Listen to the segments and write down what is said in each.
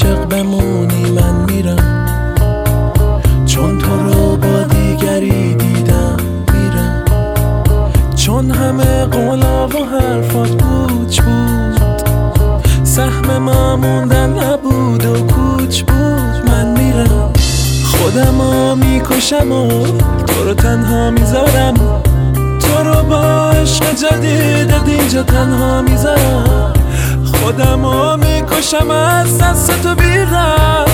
عاشق بمونی من میرم، چون تو رو با دیگری دیدم میرم، چون همه قولا و حرفات پوچ بود، سهم ما موندن نبود و کوچ بود. من میرم خودمو میکشم و تو رو تنها میذارم، تو رو با عشق جدید اینجا تنها میذارم، خودمو میکشم از دست تو بیرم.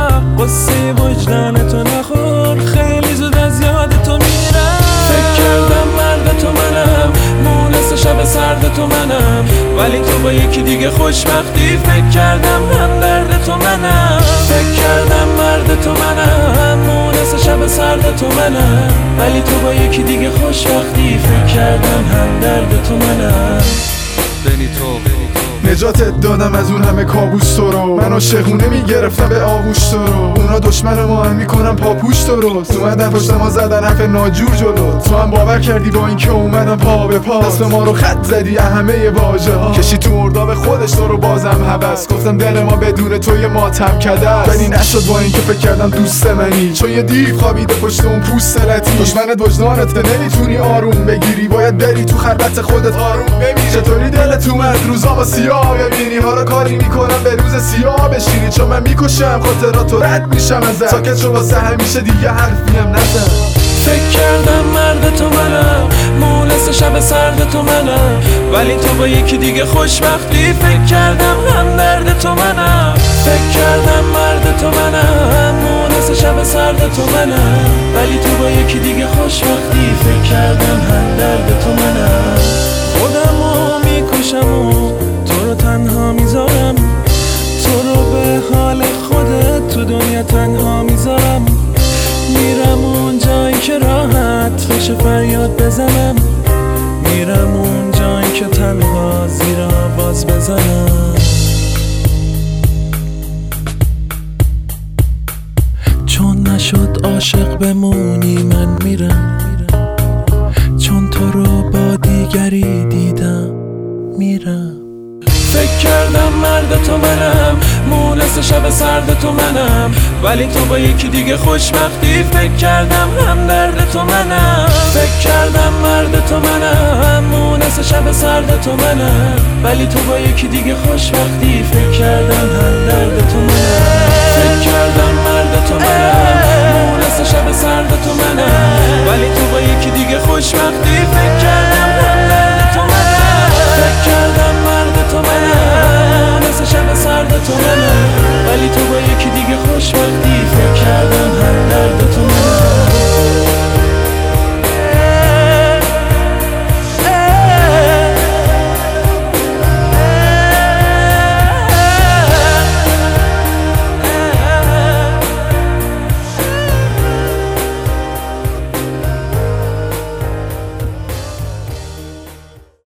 قصه وجدان تو نخور، خیلی زود از یاد تو میرم. فکر کردم مرد تو منم، مونس شب سرد تو منم، ولی تو با یکی دیگه خوشبختی. فکر کردم هم درد تو منم، فکر کردم مرد تو منم، مونس شب سرد تو منم، ولی تو با یکی دیگه خوشبختی. فکر کردم هم درد تو منم. بنیتو نجاتت دادم از اون همه کابوس تو رو، من عاشقونه میگرفتم به آغوش تو رو، اونا دشمن ما هم میکنم پاپوش تو رو، اومدن پشت ما زدن حرف ناجور جلو، تو هم باور کردی با اینکه اومدم پا به پا، دست ما رو خط زدی همه واژه ها، کشی تو مرداب خودش تو رو بازم هبس، گفتم دل ما بدون تو یه ماتم کده است، ولی نشد با اینکه فکر کردم دوست منی، چون یه دیو خوابیده پشت اون پوست لطیف، دشمنت وجدانت نمیتونی آروم بگیری، باید بری تو خلوت خودت آروم بمیری، چطوری دلت اومد روزامو سیاه ببینی، حالا کاری میکنم به روز سیاه بشینی، چون من میکشم خاطراتو رد میشم ازت، ساکت شو واسه همیشه دیگه حرفی هم نزن. فکر کردم مرد تو منم، مونس شب سرد تو منم، ولی تو با یکی دیگه خوشبختی. فکر کردم هم درد تو منم، فکر کردم مرد تو منم، مونس شب سرد تو منم، ولی تو با یکی دیگه خوشبختی. فکر کردم هم درد تو منم. خودمو میکشم و تو رو تنها میذارم، تو رو به حال خودت تو دنیا تنها میذارم، میرم اون جایی که راحت بشه فریاد بزنم، میرم اون جایی که تنها زیر آواز بزنم. چون نشد عاشق بمونی من میرم، چون تو رو با دیگری دیدم میرم. فکر کردم مرد تو منم، مونس شب سرد تو منم، ولی تو با یکی دیگه خوشبختی. فکر کردم هم درد تو منم، فکر کردم مرد تو منم، مونس شب سرد تو منم، ولی تو با یکی دیگه خوشبختی. فکر کردم هم درد تو منم، فکر کردم مرد تو منم، مونس شب سرد تو منم،